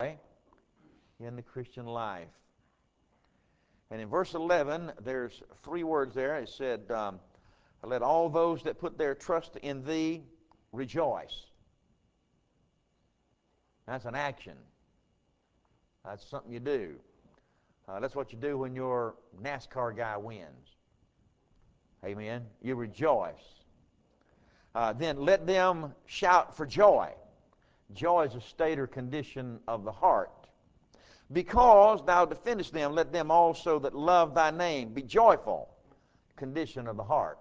in the Christian life. And in verse 11, there's three words there. It said, let all those that put their trust in thee rejoice. That's an action. That's something you do. That's what you do when your NASCAR guy wins. Amen. You rejoice. Then let them shout for joy. Joy is a state or condition of the heart. Because thou defendest them, let them also that love thy name be joyful. Condition of the heart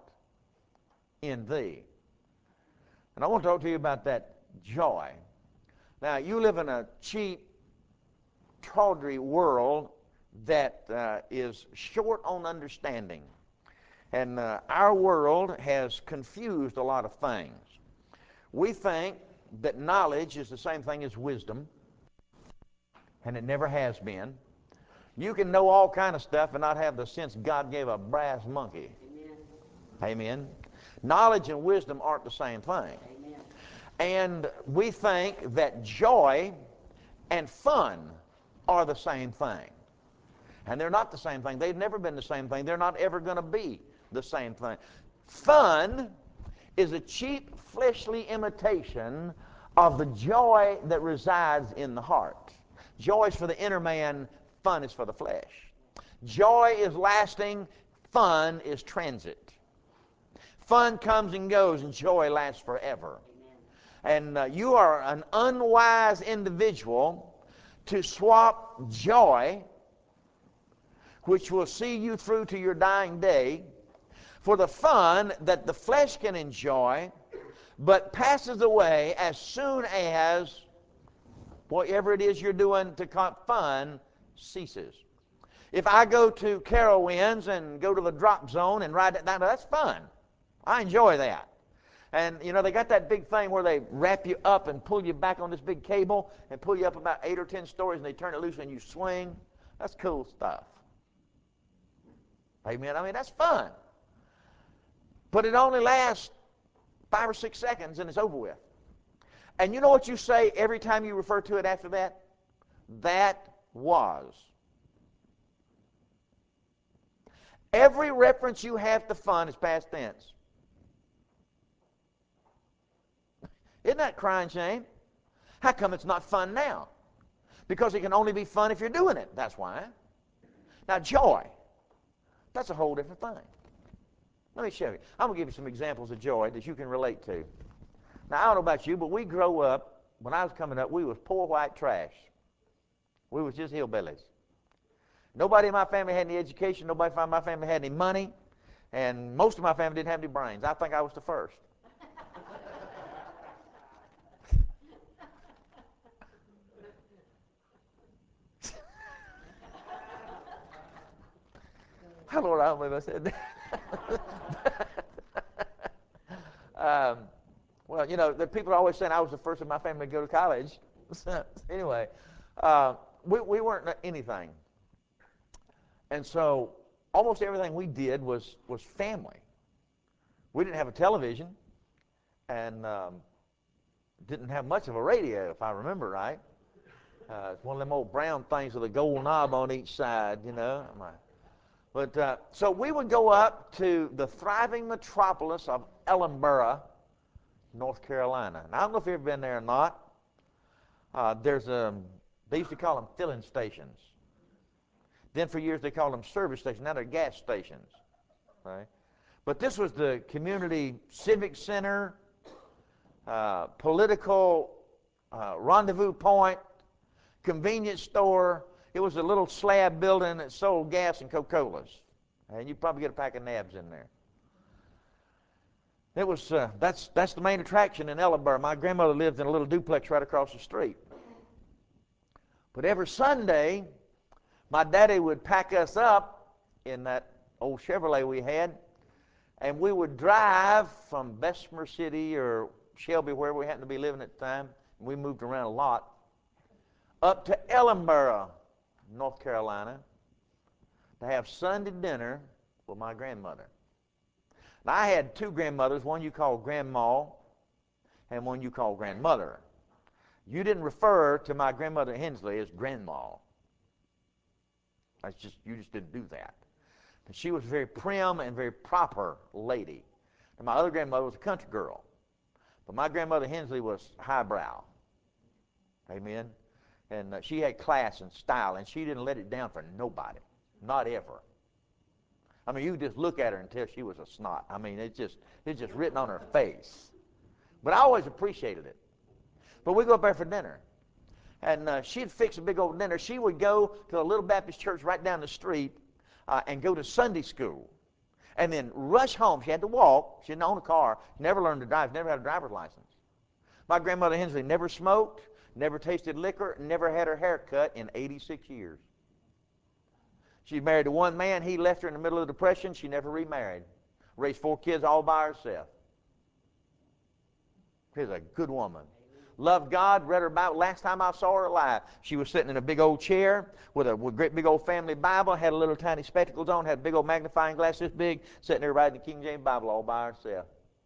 in thee. And I want to talk to you about that joy. Now, you live in a cheap, tawdry world that is short on understanding. And our world has confused a lot of things. We think that knowledge is the same thing as wisdom, and it never has been. You can know all kind of stuff and not have the sense God gave a brass monkey. Amen. Amen. Knowledge and wisdom aren't the same thing. Amen. And we think that joy and fun are the same thing. And they're not the same thing. They've never been the same thing. They're not ever going to be the same thing. Fun is a cheap, fleshly imitation of the joy that resides in the heart. Joy is for the inner man, fun is for the flesh. Joy is lasting, fun is transit. Fun comes and goes, and joy lasts forever. Amen. And you are an unwise individual to swap joy, which will see you through to your dying day, for the fun that the flesh can enjoy, but passes away as soon as whatever it is you're doing to fun ceases. If I go to Carowinds and go to the drop zone and ride it down, that's fun. I enjoy that. And, you know, they got that big thing where they wrap you up and pull you back on this big cable and pull you up about 8 or 10 stories, and they turn it loose and you swing. That's cool stuff. Amen. I mean, that's fun. But it only lasts 5 or 6 seconds and it's over with. And you know what you say every time you refer to it after that? That was. Every reference you have to fun is past tense. Isn't that crying shame? How come it's not fun now? Because it can only be fun if you're doing it. That's why. Now, joy, that's a whole different thing. Let me show you. I'm going to give you some examples of joy that you can relate to. Now, I don't know about you, but we grow up, when I was coming up, we was poor white trash. We was just hillbillies. Nobody in my family had any education. Nobody in my family had any money. And most of my family didn't have any brains. I think I was the first. Oh, Lord, I don't believe I said that. Well, you know, the people are always saying I was the first in my family to go to college. Anyway, we weren't anything. And so almost everything we did was family. We didn't have a television and didn't have much of a radio, if I remember right. It's one of them old brown things with a gold knob on each side, you know. But so we would go up to the thriving metropolis of Ellenboro, North Carolina. Now, I don't know if you've ever been there or not. They used to call them filling stations. Then for years they called them service stations. Now they're gas stations. Right? But this was the community civic center, political rendezvous point, convenience store. It was a little slab building that sold gas and Coca-Colas. And you'd probably get a pack of nabs in there. It was that's the main attraction in Ellenboro. My grandmother lived in a little duplex right across the street. But every Sunday, my daddy would pack us up in that old Chevrolet we had, and we would drive from Bessemer City or Shelby, wherever we happened to be living at the time. We moved around a lot. Up to Ellenboro, North Carolina, to have Sunday dinner with my grandmother. Now, I had two grandmothers, one you call Grandma and one you call Grandmother. You didn't refer to my grandmother Hensley as grandma. You just didn't do that. And she was a very prim and very proper lady. And my other grandmother was a country girl. But my grandmother Hensley was highbrow. Amen? And she had class and style, and she didn't let it down for nobody. Not ever. I mean, you just look at her and tell she was a snot. I mean, it's just written on her face. But I always appreciated it. But we go up there for dinner. And she'd fix a big old dinner. She would go to a little Baptist church right down the street and go to Sunday school. And then rush home. She had to walk. She didn't own a car. Never learned to drive. Never had a driver's license. My grandmother Hensley never smoked, never tasted liquor, never had her hair cut in 86 years. She married to one man. He left her in the middle of the Depression. She never remarried. Raised 4 kids all by herself. She's a good woman. Loved God, read her Bible. Last time I saw her alive, she was sitting in a big old chair with a great big old family Bible, had a little tiny spectacles on, had a big old magnifying glass this big, sitting there writing the King James Bible all by herself.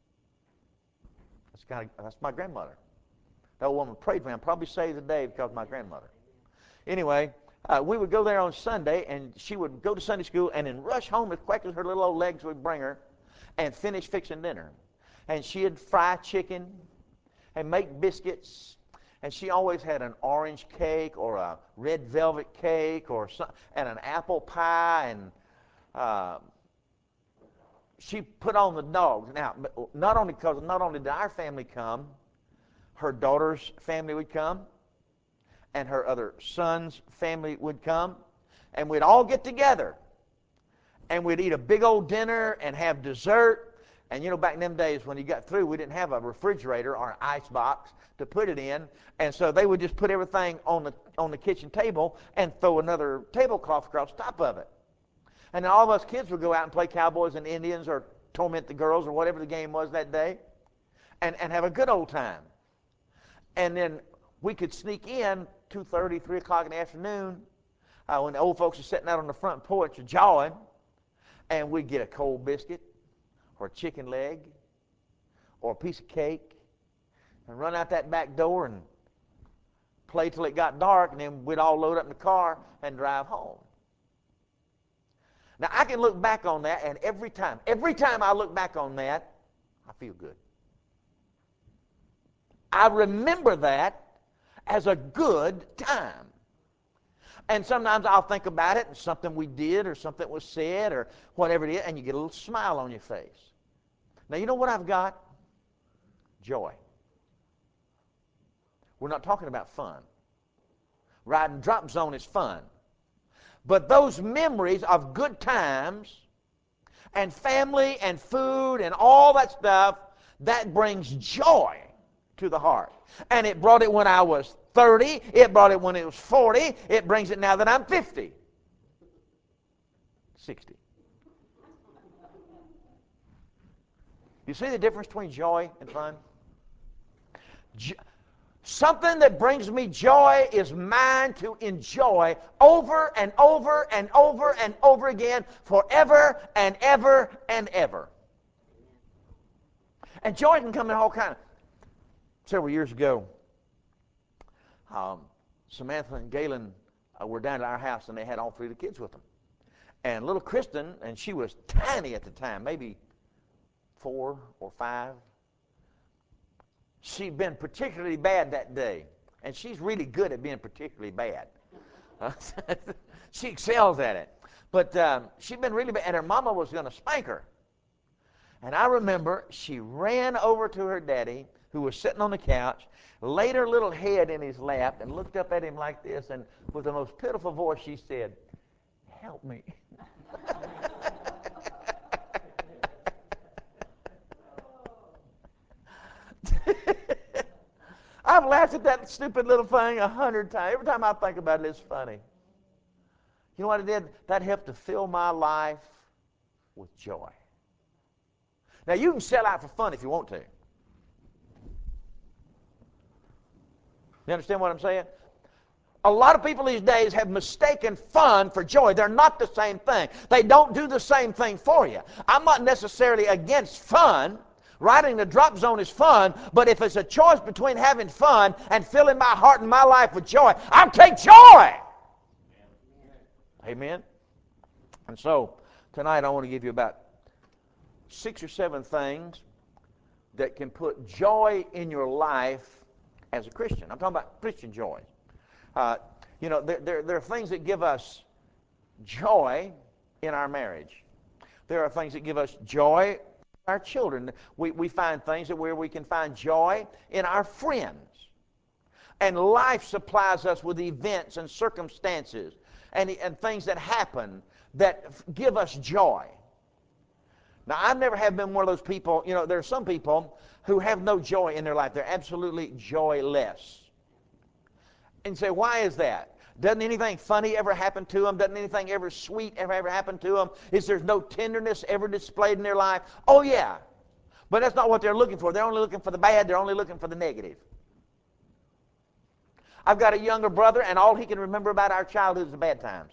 That's my grandmother. That old woman prayed for me. I'm probably saved today because of my grandmother. Anyway, we would go there on Sunday, and she would go to Sunday school and then rush home as quick as her little old legs would bring her and finish fixing dinner. And she'd fry chicken and make biscuits, and she always had an orange cake or a red velvet cake and an apple pie, and she put on the dogs. Now, not only did our family come, her daughter's family would come, and her other son's family would come, and we'd all get together, and we'd eat a big old dinner and have dessert. And you know, back in them days when you got through, we didn't have a refrigerator or an ice box to put it in, and so they would just put everything on the kitchen table and throw another tablecloth across the top of it. And then all of us kids would go out and play cowboys and Indians or torment the girls or whatever the game was that day, and have a good old time. And then we could sneak in 2:30, 3 o'clock in the afternoon when the old folks are sitting out on the front porch jawing, and we'd get a cold biscuit or a chicken leg or a piece of cake and run out that back door and play till it got dark, and then we'd all load up in the car and drive home. Now, I can look back on that, and every time I look back on that, I feel good. I remember that as a good time. And sometimes I'll think about it and something we did or something was said or whatever it is, and you get a little smile on your face. Now, you know what I've got? Joy. We're not talking about fun. Riding Drop Zone is fun. But those memories of good times and family and food and all that stuff, that brings joy to the heart. And it brought it when I was 30. It brought it when it was 40. It brings it now that I'm 50. 60. You see the difference between joy and fun? Something that brings me joy is mine to enjoy over and over and over and over again, forever and ever and ever. And joy can come in all kinds. Several years ago, Samantha and Galen were down at our house, and they had all 3 of the kids with them. And little Kristen, and she was tiny at the time, maybe 4 or 5. She'd been particularly bad that day, and she's really good at being particularly bad. She excels at it. But she'd been really bad, and her mama was going to spank her. And I remember she ran over to her daddy, who was sitting on the couch, laid her little head in his lap, and looked up at him like this, and with the most pitiful voice she said, "Help me." I've laughed at that stupid little thing 100 times. Every time I think about it, it's funny. You know what it did? That helped to fill my life with joy. Now, you can sell out for fun if you want to. You understand what I'm saying? A lot of people these days have mistaken fun for joy. They're not the same thing. They don't do the same thing for you. I'm not necessarily against fun, Riding the drop zone is fun, but if it's a choice between having fun and filling my heart and my life with joy, I'll take joy. Amen? And so, tonight I want to give you about 6 or 7 things that can put joy in your life as a Christian. I'm talking about Christian joy. There are things that give us joy in our marriage. There are things that give us joy in our children. We find things where we can find joy in our friends. And life supplies us with events and circumstances and things that happen that give us joy. Now, I never have been one of those people, there are some people who have no joy in their life. They're absolutely joyless. And you say, why is that? Doesn't anything funny ever happen to them? Doesn't anything ever sweet ever happen to them? Is there no tenderness ever displayed in their life? Oh, yeah. But that's not what they're looking for. They're only looking for the bad. They're only looking for the negative. I've got a younger brother, and all he can remember about our childhood is the bad times.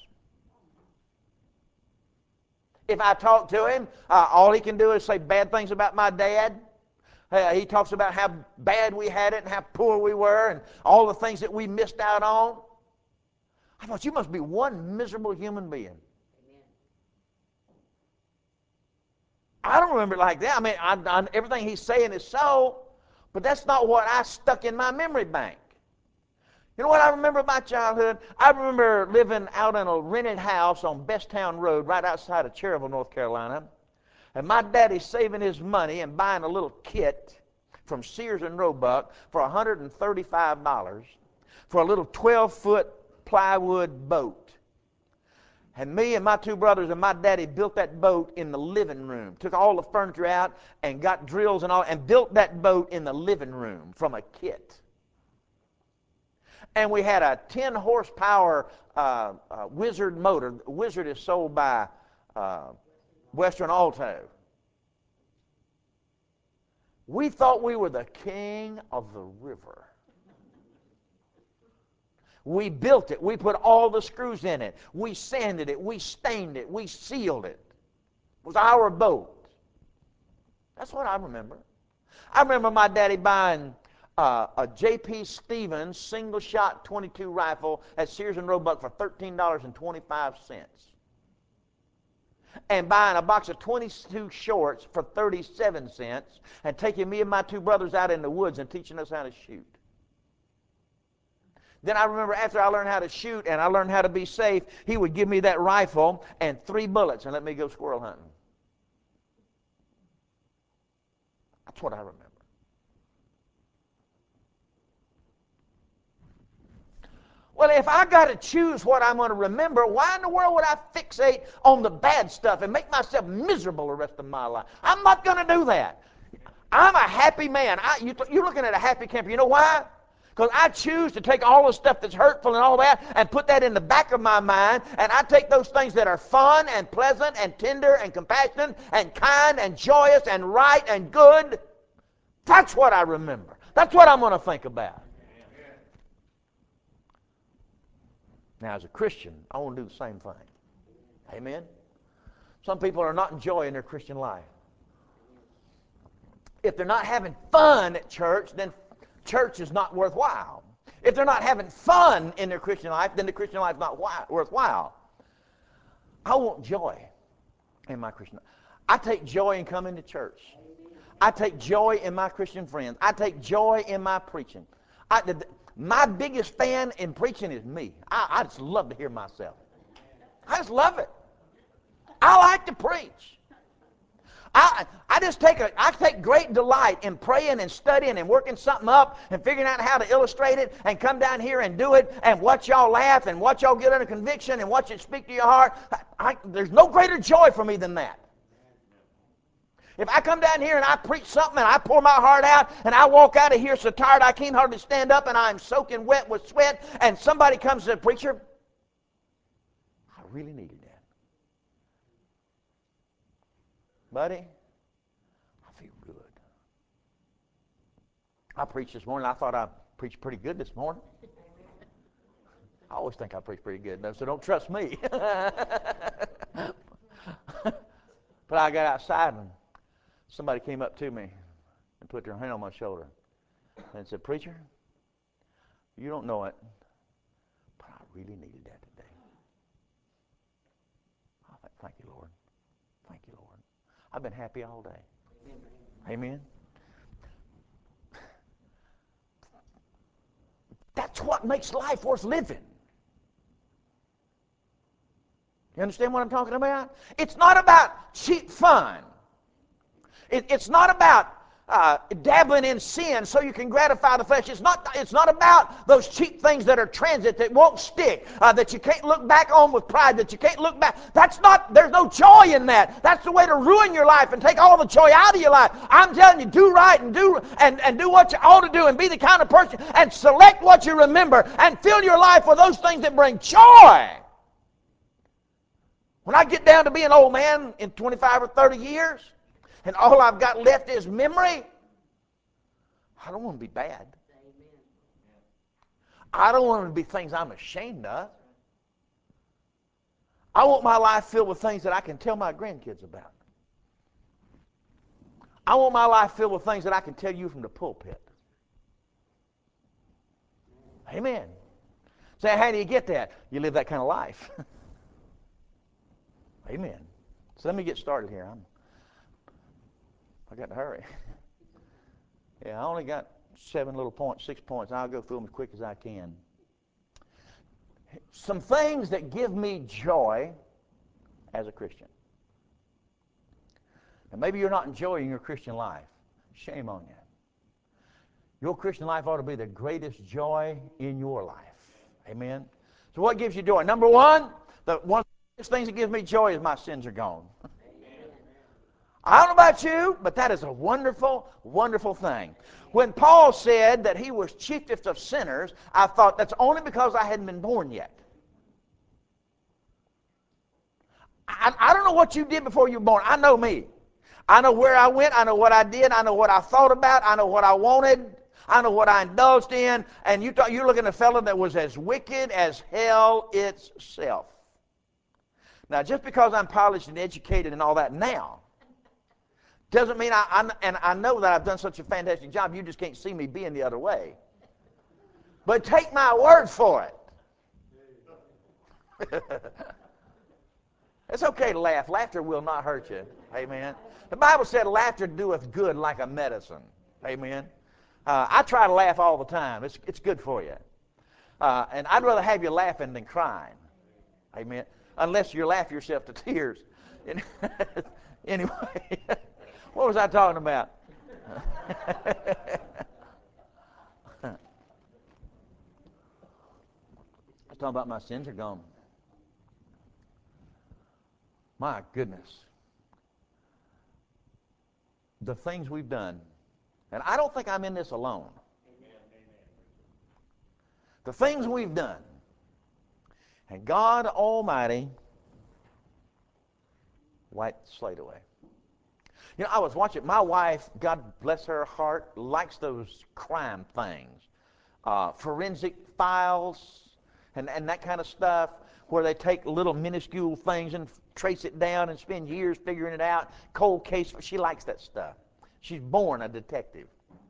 If I talk to him, all he can do is say bad things about my dad. He talks about how bad we had it and how poor we were and all the things that we missed out on. I thought, you must be one miserable human being. Amen. I don't remember it like that. I mean, everything he's saying is so, but that's not what I stuck in my memory bank. You know what I remember of my childhood? I remember living out in a rented house on Besttown Road right outside of Cherryville, North Carolina. And my daddy saving his money and buying a little kit from Sears and Roebuck for $135 for a little 12-foot plywood boat. And me and my 2 brothers and my daddy built that boat in the living room. Took all the furniture out and got drills and all and built that boat in the living room from a kit. And we had a 10-horsepower Wizard motor. Wizard is sold by Western Alto. We thought we were the king of the river. We built it. We put all the screws in it. We sanded it. We stained it. We sealed it. It was our boat. That's what I remember. I remember my daddy buying a J.P. Stevens single-shot .22 rifle at Sears and Roebuck for $13.25. And buying a box of 22 shorts for 37 cents and taking me and my 2 brothers out in the woods and teaching us how to shoot. Then I remember after I learned how to shoot and I learned how to be safe, he would give me that rifle and 3 bullets and let me go squirrel hunting. That's what I remember. Well, if I got to choose what I'm going to remember, why in the world would I fixate on the bad stuff and make myself miserable the rest of my life? I'm not going to do that. I'm a happy man. You're looking at a happy camper. You know why? Because I choose to take all the stuff that's hurtful and all that and put that in the back of my mind, and I take those things that are fun and pleasant and tender and compassionate and kind and joyous and right and good. That's what I remember. That's what I'm going to think about. Now, as a Christian, I want to do the same thing. Amen? Some people are not enjoying their Christian life. If they're not having fun at church, then church is not worthwhile. If they're not having fun in their Christian life, then the Christian life is not worthwhile. I want joy in my Christian life. I take joy in coming to church. I take joy in my Christian friends. I take joy in my preaching. My biggest fan in preaching is me. I just love to hear myself. I just love it. I like to preach. I take great delight in praying and studying and working something up and figuring out how to illustrate it and come down here and do it and watch y'all laugh and watch y'all get under conviction and watch it speak to your heart. There's no greater joy for me than that. If I come down here and I preach something and I pour my heart out and I walk out of here so tired I can't hardly stand up and I'm soaking wet with sweat and somebody comes to the preacher, I really needed that. Buddy, I feel good. I preached this morning. I thought I preached pretty good this morning. I always think I preach pretty good, so don't trust me. But I got outside and somebody came up to me. put their hand on my shoulder and said, "Preacher, you don't know it, but I really needed that today." I thought, "Thank you, Lord. Thank you, Lord. I've been happy all day." Amen. That's what makes life worth living. You understand what I'm talking about? It's not about cheap fun. It's not about dabbling in sin so you can gratify the flesh. It's not about those cheap things that are transit, that won't stick, that you can't look back on with pride, that you can't look back. There's no joy in that. That's the way to ruin your life and take all the joy out of your life. I'm telling you, do right and do what you ought to do and be the kind of person and select what you remember and fill your life with those things that bring joy. When I get down to be an old man in 25 or 30 years, and all I've got left is memory, I don't want to be bad. I don't want it to be things I'm ashamed of. I want my life filled with things that I can tell my grandkids about. I want my life filled with things that I can tell you from the pulpit. Amen. Say, how do you get that? You live that kind of life. Amen. So let me get started here. I got to hurry. Yeah, I only got 6 points. I'll go through them as quick as I can. Some things that give me joy as a Christian. And maybe you're not enjoying your Christian life. Shame on you. Your Christian life ought to be the greatest joy in your life. Amen. So what gives you joy? Number one, one of the things that gives me joy is my sins are gone. I don't know about you, but that is a wonderful, wonderful thing. When Paul said that he was chiefest of sinners, I thought that's only because I hadn't been born yet. I don't know what you did before you were born. I know me. I know where I went. I know what I did. I know what I thought about. I know what I wanted. I know what I indulged in. And you're looking at a fellow that was as wicked as hell itself. Now, just because I'm polished and educated and all that now, doesn't mean I know that I've done such a fantastic job, you just can't see me being the other way. But take my word for it. It's okay to laugh. Laughter will not hurt you. Amen. The Bible said laughter doeth good like a medicine. Amen. I try to laugh all the time. It's good for you. And I'd rather have you laughing than crying. Amen. Unless you laugh yourself to tears. Anyway. What was I talking about? I was talking about my sins are gone. My goodness. The things we've done. And I don't think I'm in this alone. The things we've done. And God Almighty wiped the slate away. You know, I was watching, my wife, God bless her heart, likes those crime things. Forensic files and that kind of stuff, where they take little minuscule things and trace it down and spend years figuring it out. Cold case, she likes that stuff. She's born a detective.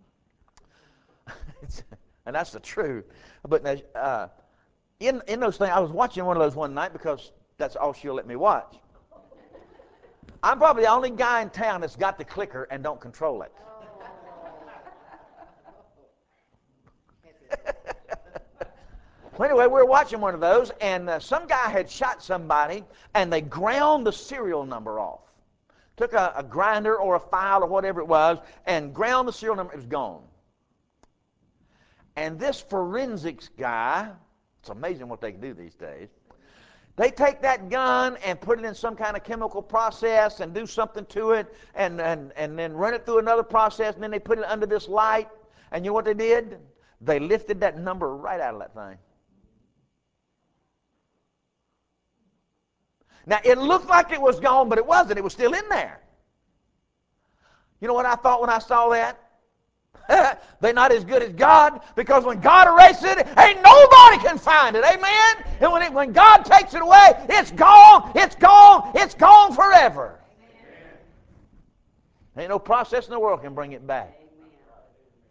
And that's the truth. But in those things, I was watching one of those one night because that's all she'll let me watch. I'm probably the only guy in town that's got the clicker and don't control it. Well, anyway, we were watching one of those, and some guy had shot somebody, and they ground the serial number off. Took a grinder or a file or whatever it was, and ground the serial number. It was gone. And this forensics guy, it's amazing what they can do these days. They take that gun and put it in some kind of chemical process and do something to it and then run it through another process, and then they put it under this light. And you know what they did? They lifted that number right out of that thing. Now, it looked like it was gone, but it wasn't. It was still in there. You know what I thought when I saw that? They're not as good as God, because when God erases it, ain't nobody can find it. Amen? And when God takes it away, it's gone, it's gone, it's gone forever. Ain't no process in the world can bring it back.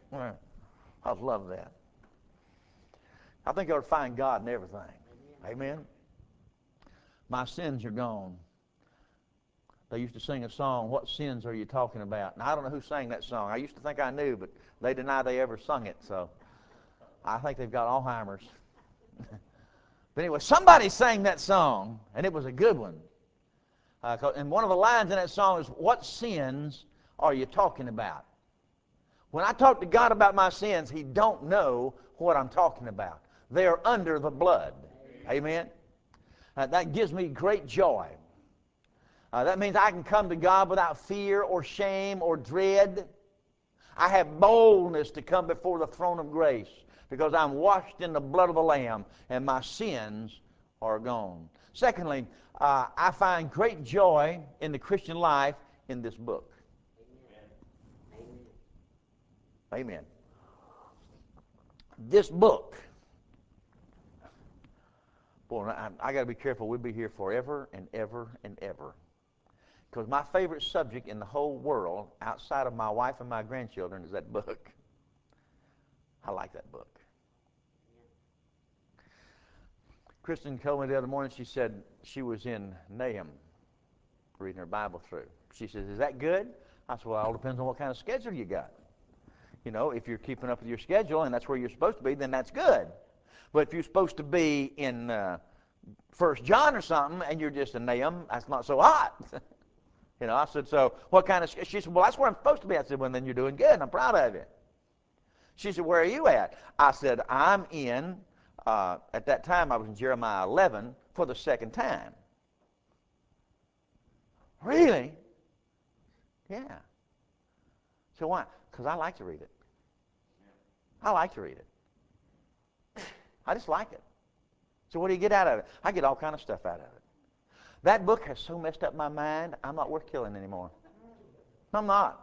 I love that. I think I would find God in everything. Amen. My sins are gone. They used to sing a song, "What sins are you talking about?" And I don't know who sang that song. I used to think I knew, but they deny they ever sung it, so I think they've got Alzheimer's. But anyway, somebody sang that song, and it was a good one. And one of the lines in that song is, "What sins are you talking about?" When I talk to God about my sins, He don't know what I'm talking about. They are under the blood. Amen. That gives me great joy. That means I can come to God without fear or shame or dread. I have boldness to come before the throne of grace because I'm washed in the blood of the Lamb and my sins are gone. Secondly, I find great joy in the Christian life in this book. Amen. This book, boy, I got to be careful. We'll be here forever and ever and ever. Because my favorite subject in the whole world, outside of my wife and my grandchildren, is that book. I like that book. Kristen told me the other morning, she said she was in Nahum reading her Bible through. She says, "Is that good?" I said, "Well, it all depends on what kind of schedule you got. You know, if you're keeping up with your schedule and that's where you're supposed to be, then that's good. But if you're supposed to be in 1 John or something and you're just in Nahum, that's not so hot." You know, I said, "So what kind of..." She said, "Well, that's where I'm supposed to be." I said, "Well, then you're doing good, and I'm proud of you." She said, "Where are you at?" I said, "I'm in," at that time I was in Jeremiah 11 for the second time. "Really?" "Yeah." So why? Because I like to read it. I like to read it. I just like it. So what do you get out of it? I get all kind of stuff out of it. That book has so messed up my mind, I'm not worth killing anymore. I'm not.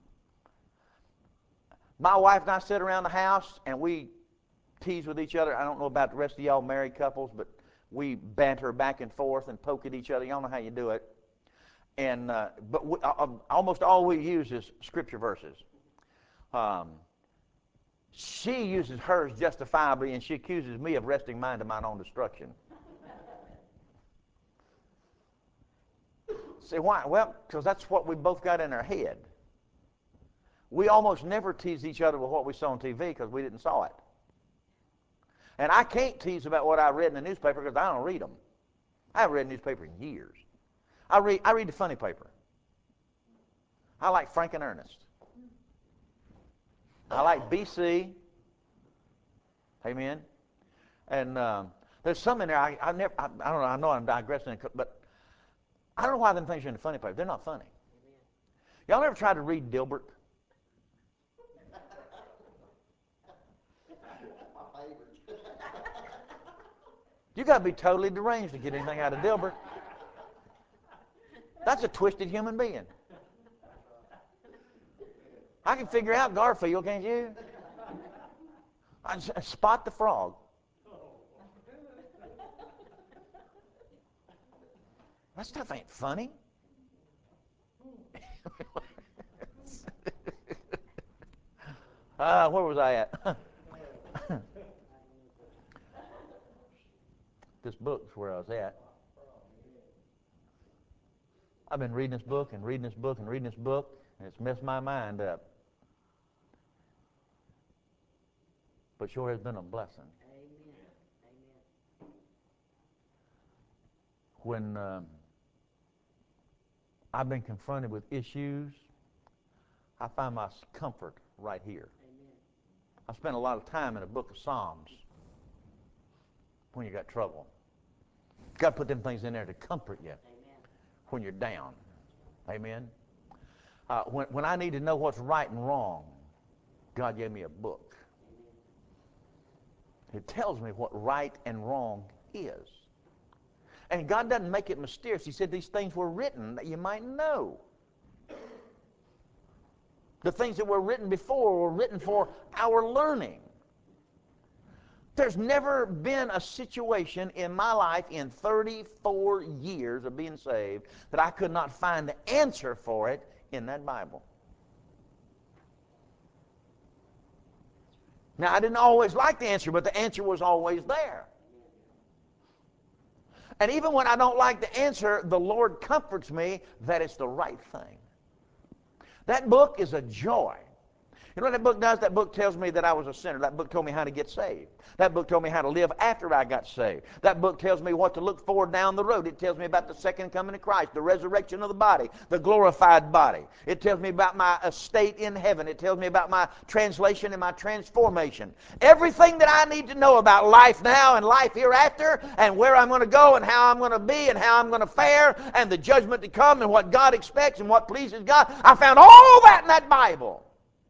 My wife and I sit around the house and we tease with each other. I don't know about the rest of y'all married couples, but we banter back and forth and poke at each other. Y'all know how you do it. And but almost all we use is scripture verses. She uses hers justifiably, and she accuses me of resting mine to mine own destruction. See, why? Well, because that's what we both got in our head. We almost never tease each other with what we saw on TV because we didn't saw it. And I can't tease about what I read in the newspaper because I don't read them. I haven't read a newspaper in years. I read the funny paper. I like Frank and Ernest. I like BC. Amen. And there's some in there I don't know. I know I'm digressing, but I don't know why them things are in the funny paper. They're not funny. Y'all ever tried to read Dilbert? You got to be totally deranged to get anything out of Dilbert. That's a twisted human being. I can figure out Garfield, can't you? Spot the Frog. That stuff ain't funny. Where was I at? This book's where I was at. I've been reading this book and reading this book and reading this book, and it's messed my mind up. But sure has been a blessing. When I've been confronted with issues, I find my comfort right here. I spent a lot of time in the book of Psalms when you got trouble. Got to put them things in there to comfort you when you're down. Amen. When I need to know what's right and wrong, God gave me a book. It tells me what right and wrong is. And God doesn't make it mysterious. He said these things were written that you might know. The things that were written before were written for our learning. There's never been a situation in my life in 34 years of being saved that I could not find the answer for it in that Bible. Now, I didn't always like the answer, but the answer was always there. And even when I don't like the answer, the Lord comforts me that it's the right thing. That book is a joy. You know what that book does? That book tells me that I was a sinner. That book told me how to get saved. That book told me how to live after I got saved. That book tells me what to look for down the road. It tells me about the second coming of Christ, the resurrection of the body, the glorified body. It tells me about my estate in heaven. It tells me about my translation and my transformation. Everything that I need to know about life now and life hereafter and where I'm going to go and how I'm going to be and how I'm going to fare and the judgment to come and what God expects and what pleases God, I found all that in that Bible.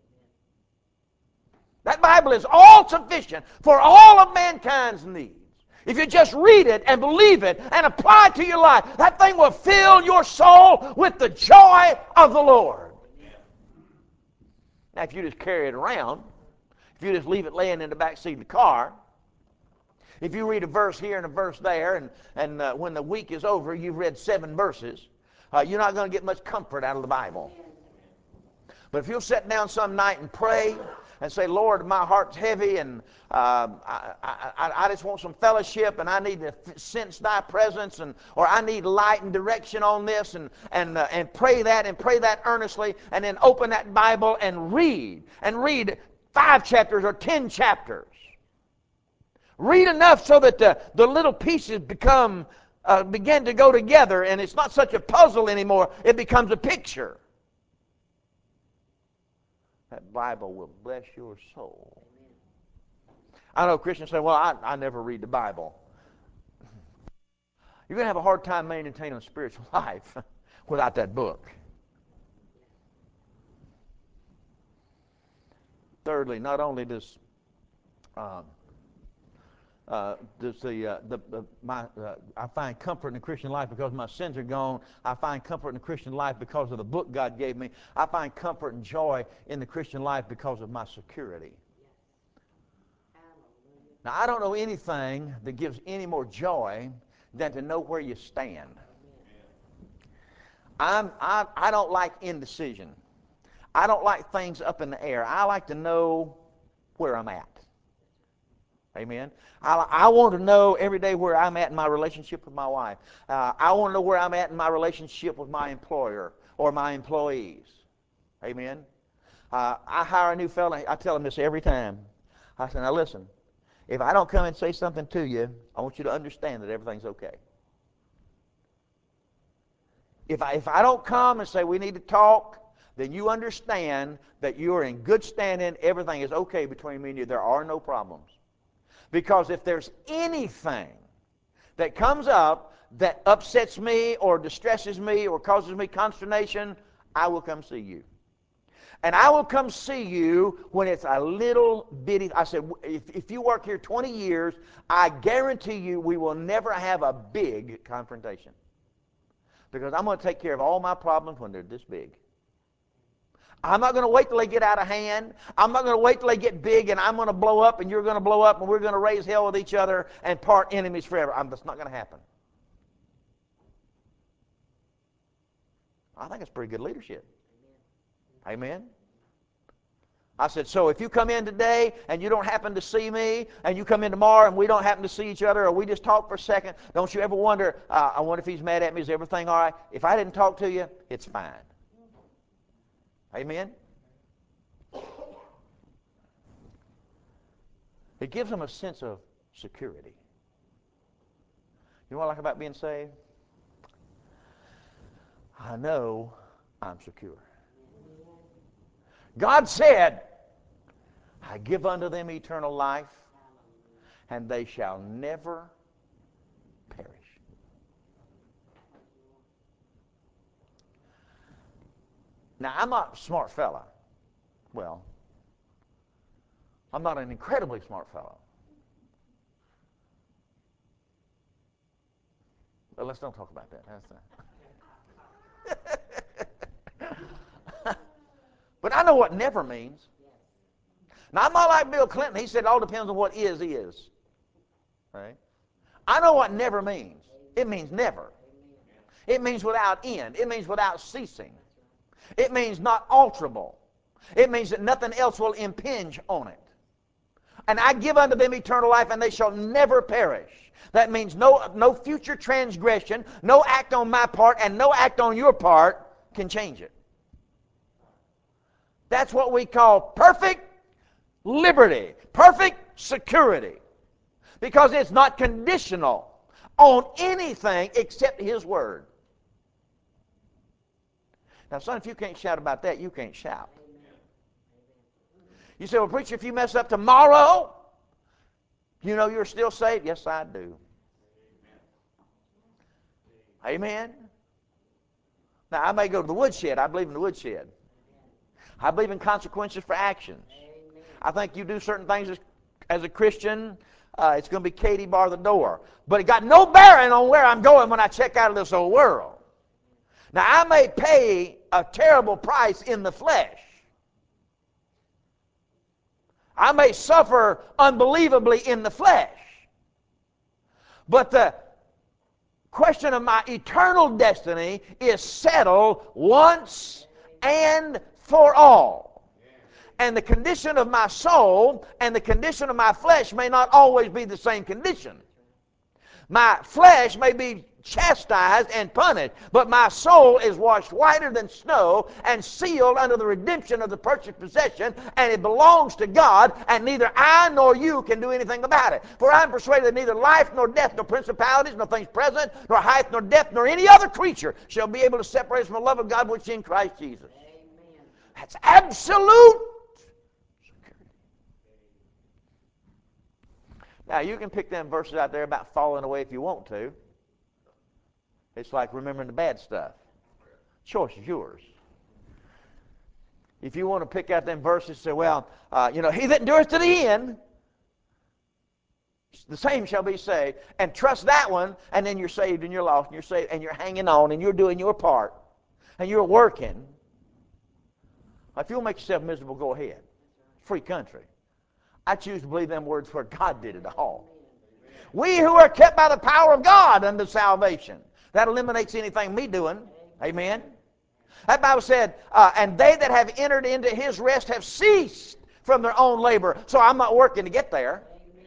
That Bible is all sufficient for all of mankind's needs. If you just read it and believe it and apply it to your life, that thing will fill your soul with the joy of the Lord. Now, if you just carry it around, if you just leave it laying in the back seat of the car, if you read a verse here and a verse there, and when the week is over, you've read 7 verses, you're not going to get much comfort out of the Bible. But if you'll sit down some night and pray and say, Lord, my heart's heavy and I just want some fellowship and I need to sense thy presence or I need light and direction on this and pray that earnestly and then open that Bible and read 5 chapters or 10 chapters. Read enough so that the little pieces begin to go together and it's not such a puzzle anymore. It becomes a picture. That Bible will bless your soul. I know Christians say, well, I never read the Bible. You're going to have a hard time maintaining a spiritual life without that book. Thirdly, not only does I find comfort in the Christian life because my sins are gone. I find comfort in the Christian life because of the book God gave me. I find comfort and joy in the Christian life because of my security. Now, I don't know anything that gives any more joy than to know where you stand. I don't like indecision. I don't like things up in the air. I like to know where I'm at. Amen. I want to know every day where I'm at in my relationship with my wife. I want to know where I'm at in my relationship with my employer or my employees. Amen. I hire a new fella. I tell him this every time. I say, now listen, if I don't come and say something to you, I want you to understand that everything's okay. If I don't come and say we need to talk, then you understand that you're in good standing. Everything is okay between me and you. There are no problems. Because if there's anything that comes up that upsets me or distresses me or causes me consternation, I will come see you. And I will come see you when it's a little bitty. I said, if you work here 20 years, I guarantee you we will never have a big confrontation. Because I'm going to take care of all my problems when they're this big. I'm not going to wait till they get out of hand. I'm not going to wait till they get big and I'm going to blow up and you're going to blow up and we're going to raise hell with each other and part enemies forever. That's not going to happen. I think it's pretty good leadership. Amen. I said, so if you come in today and you don't happen to see me and you come in tomorrow and we don't happen to see each other or we just talk for a second, don't you ever wonder, I wonder if he's mad at me. Is everything all right? If I didn't talk to you, it's fine. Amen? It gives them a sense of security. You know what I like about being saved? I know I'm secure. God said, I give unto them eternal life, and they shall never perish. Now, I'm not a smart fella. Well, I'm not an incredibly smart fellow. Well, let's don't talk about that. But I know what never means. Now, I'm not like Bill Clinton. He said it all depends on what is. Right? I know what never means. It means never. It means without end. It means without ceasing. It means not alterable. It means that nothing else will impinge on it. And I give unto them eternal life, and they shall never perish. That means no future transgression, no act on my part, and no act on your part can change it. That's what we call perfect liberty, perfect security. Because it's not conditional on anything except His Word. Now, son, if you can't shout about that, you can't shout. You say, well, preacher, if you mess up tomorrow, you know you're still saved? Yes, I do. Amen? Now, I may go to the woodshed. I believe in the woodshed. I believe in consequences for actions. I think you do certain things as a Christian, it's going to be Katie bar the door. But it got no bearing on where I'm going when I check out of this old world. Now, I may pay a terrible price in the flesh. I may suffer unbelievably in the flesh. But the question of my eternal destiny is settled once and for all. And the condition of my soul and the condition of my flesh may not always be the same condition. My flesh may be chastised and punished, but my soul is washed whiter than snow and sealed under the redemption of the purchased possession, and it belongs to God, and neither I nor you can do anything about it. For I am persuaded that neither life nor death nor principalities nor things present nor height nor depth nor any other creature shall be able to separate us from the love of God which is in Christ Jesus. Amen. That's absolute security. Now, you can pick them verses out there about falling away if you want to. It's like remembering the bad stuff. Choice is yours. If you want to pick out them verses, say, well, he that endureth to the end, the same shall be saved. And trust that one, and then you're saved and you're lost and you're saved and you're hanging on and you're doing your part and you're working. If you'll make yourself miserable, go ahead. Free country. I choose to believe them words where God did it all. We who are kept by the power of God unto salvation. That eliminates anything me doing. Amen. That Bible said, and they that have entered into His rest have ceased from their own labor. So I'm not working to get there.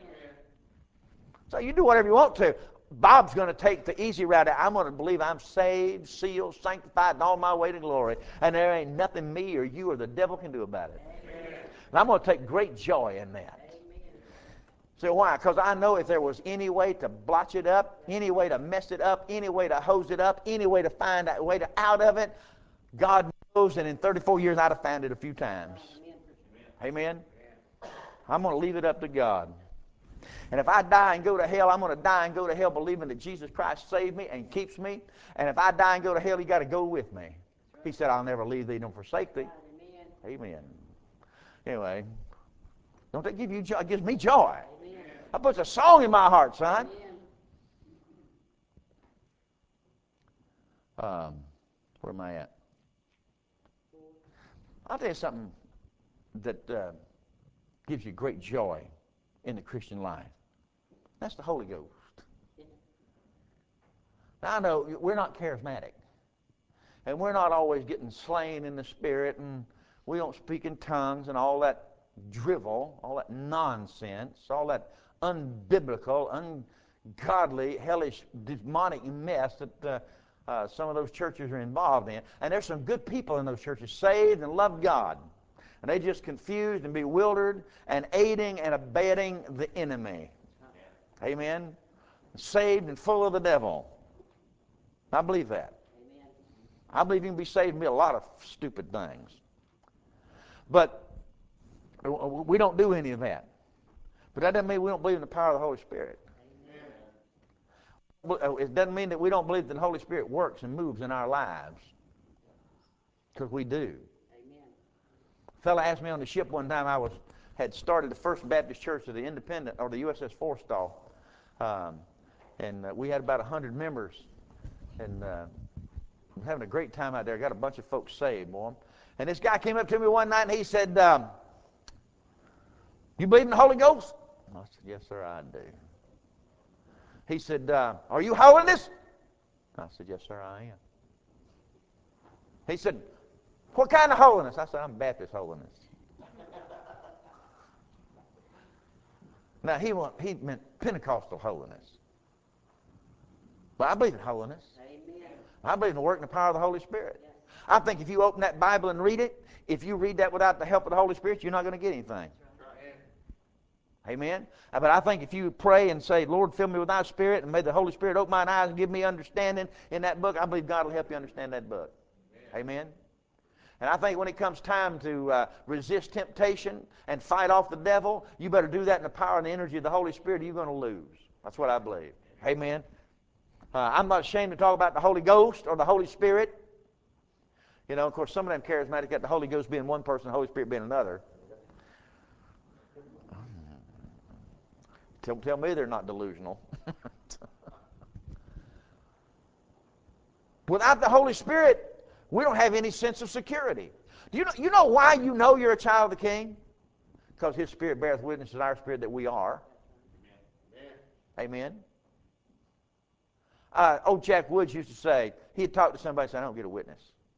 So you do whatever you want to. Bob's going to take the easy route. I'm going to believe I'm saved, sealed, sanctified, and on my way to glory. And there ain't nothing me or you or the devil can do about it. And I'm going to take great joy in that. So why? Because I know if there was any way to blotch it up, any way to mess it up, any way to hose it up, any way to find a way out of it, God knows that in 34 years I'd have found it a few times. Amen? I'm going to leave it up to God. And if I die and go to hell, I'm going to die and go to hell believing that Jesus Christ saved me and keeps me. And if I die and go to hell, He got to go with me. He said, I'll never leave thee nor forsake thee. Amen. Anyway, don't that give you joy? It gives me joy. That puts a song in my heart, son. Where am I at? I'll tell you something that gives you great joy in the Christian life. That's the Holy Ghost. Now, I know we're not charismatic. And we're not always getting slain in the Spirit, and we don't speak in tongues and all that drivel, all that nonsense, all that unbiblical, ungodly, hellish, demonic mess that some of those churches are involved in. And there's some good people in those churches, saved and love God. And they just confused and bewildered and aiding and abetting the enemy. Amen? Saved and full of the devil. I believe that. I believe you can be saved and be a lot of stupid things. But we don't do any of that. But that doesn't mean we don't believe in the power of the Holy Spirit. Amen. It doesn't mean that we don't believe that the Holy Spirit works and moves in our lives. Because we do. Amen. A fellow asked me on the ship one time, had started the First Baptist Church of the Independent, or the USS Forstall. And we had about 100 members. And I'm having a great time out there. Got a bunch of folks saved, boy. And this guy came up to me one night and he said, you believe in the Holy Ghost? I said, yes, sir, I do. He said, are you holiness? I said, yes, sir, I am. He said, what kind of holiness? I said, I'm Baptist holiness. Now, he meant Pentecostal holiness. But I believe in holiness. Amen. I believe in the work and the power of the Holy Spirit. I think if you open that Bible and read it, if you read that without the help of the Holy Spirit, you're not going to get anything. Amen? But I think if you pray and say, Lord, fill me with thy Spirit, and may the Holy Spirit open mine eyes and give me understanding in that book, I believe God will help you understand that book. Amen? And I think when it comes time to resist temptation and fight off the devil, you better do that in the power and the energy of the Holy Spirit, or you're going to lose. That's what I believe. Amen? I'm not ashamed to talk about the Holy Ghost or the Holy Spirit. You know, of course, some of them charismatics got the Holy Ghost being one person, the Holy Spirit being another. Tell me they're not delusional. Without the Holy Spirit, we don't have any sense of security. Do you know why you know you're a child of the King? Because His Spirit beareth witness to our spirit that we are. Amen. Old Jack Woods used to say, he'd talk to somebody and say, I don't get a witness.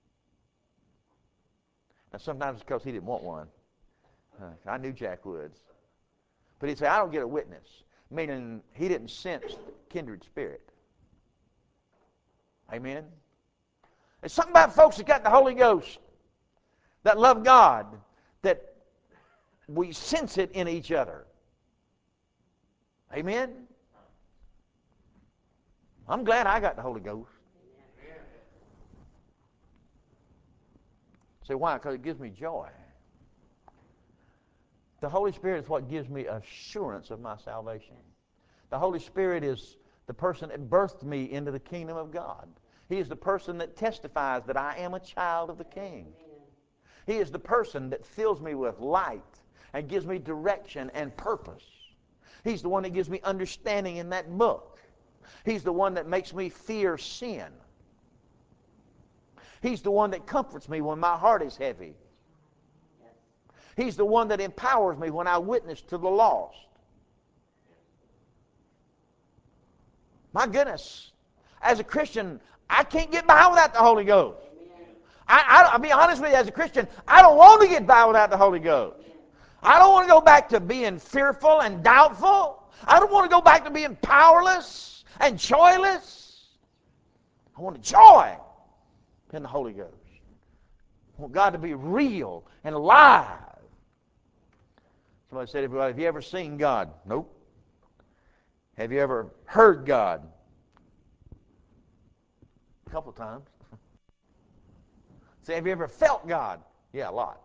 Now, sometimes it's because he didn't want one. I knew Jack Woods. But he'd say, I don't get a witness, meaning he didn't sense the kindred spirit. Amen? There's something about folks that got the Holy Ghost, that love God, that we sense it in each other. Amen? I'm glad I got the Holy Ghost. Say, why? Because it gives me joy. The Holy Spirit is what gives me assurance of my salvation. The Holy Spirit is the person that birthed me into the kingdom of God. He is the person that testifies that I am a child of the King. He is the person that fills me with light and gives me direction and purpose. He's the one that gives me understanding in that book. He's the one that makes me fear sin. He's the one that comforts me when my heart is heavy. He's the one that empowers me when I witness to the lost. My goodness, as a Christian, I can't get by without the Holy Ghost. I'll be honest with you, as a Christian, I don't want to get by without the Holy Ghost. I don't want to go back to being fearful and doubtful. I don't want to go back to being powerless and joyless. I want joy in the Holy Ghost. I want God to be real and alive. Somebody said, have you ever seen God? Nope. Have you ever heard God? A couple times. Say, have you ever felt God? Yeah, a lot.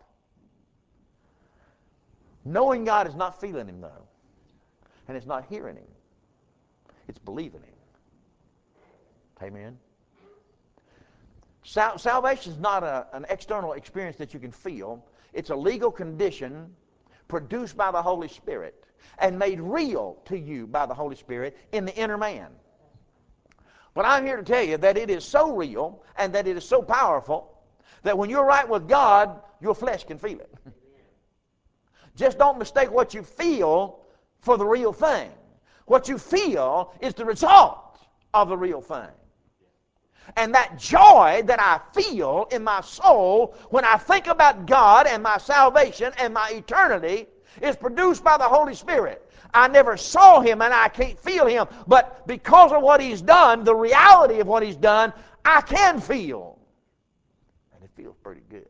Knowing God is not feeling Him, though. And it's not hearing Him. It's believing Him. Amen. Salvation is not an external experience that you can feel. It's a legal condition produced by the Holy Spirit and made real to you by the Holy Spirit in the inner man. But I'm here to tell you that it is so real and that it is so powerful that when you're right with God, your flesh can feel it. Just don't mistake what you feel for the real thing. What you feel is the result of the real thing. And that joy that I feel in my soul when I think about God and my salvation and my eternity is produced by the Holy Spirit. I never saw Him and I can't feel Him, but because of what He's done, the reality of what He's done, I can feel. And it feels pretty good.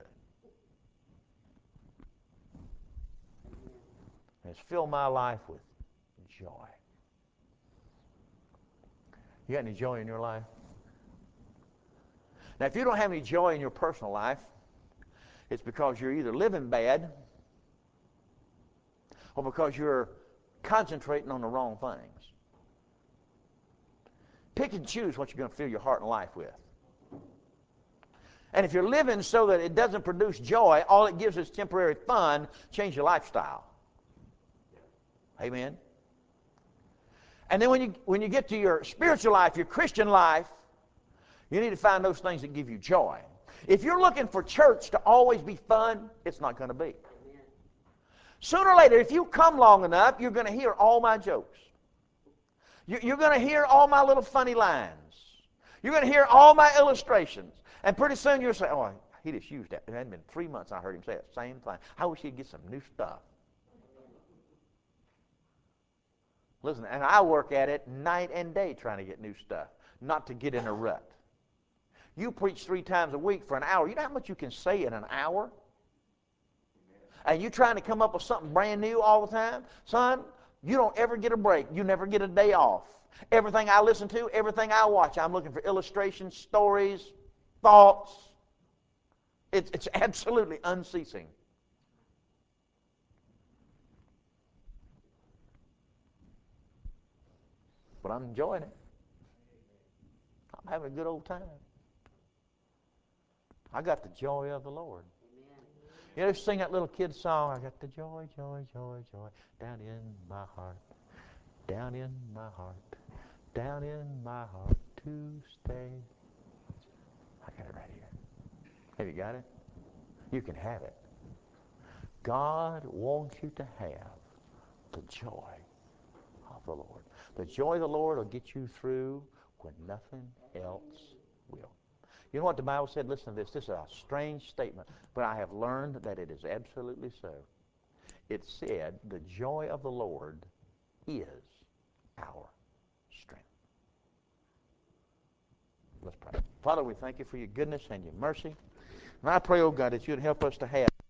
It's filled my life with joy. You got any joy in your life? Now, if you don't have any joy in your personal life, it's because you're either living bad or because you're concentrating on the wrong things. Pick and choose what you're going to fill your heart and life with. And if you're living so that it doesn't produce joy, all it gives is temporary fun, change your lifestyle. Amen? And then when you get to your spiritual life, your Christian life, you need to find those things that give you joy. If you're looking for church to always be fun, it's not going to be. Sooner or later, if you come long enough, you're going to hear all my jokes. You're going to hear all my little funny lines. You're going to hear all my illustrations. And pretty soon you'll say, oh, he just used that. It hadn't been 3 months I heard him say that same thing. I wish he'd get some new stuff. Listen, and I work at it night and day trying to get new stuff, not to get in a rut. You preach 3 times a week for an hour. You know how much you can say in an hour? And you trying to come up with something brand new all the time? Son, you don't ever get a break. You never get a day off. Everything I listen to, everything I watch, I'm looking for illustrations, stories, thoughts. It's absolutely unceasing. But I'm enjoying it. I'm having a good old time. I got the joy of the Lord. You know, sing that little kid song, I got the joy, joy, joy, joy, down in my heart, down in my heart, down in my heart to stay. I got it right here. Have you got it? You can have it. God wants you to have the joy of the Lord. The joy of the Lord will get you through when nothing else will. You know what the Bible said? Listen to this. This is a strange statement, but I have learned that it is absolutely so. It said, the joy of the Lord is our strength. Let's pray. Father, we thank you for your goodness and your mercy. And I pray, oh God, that you'd help us to have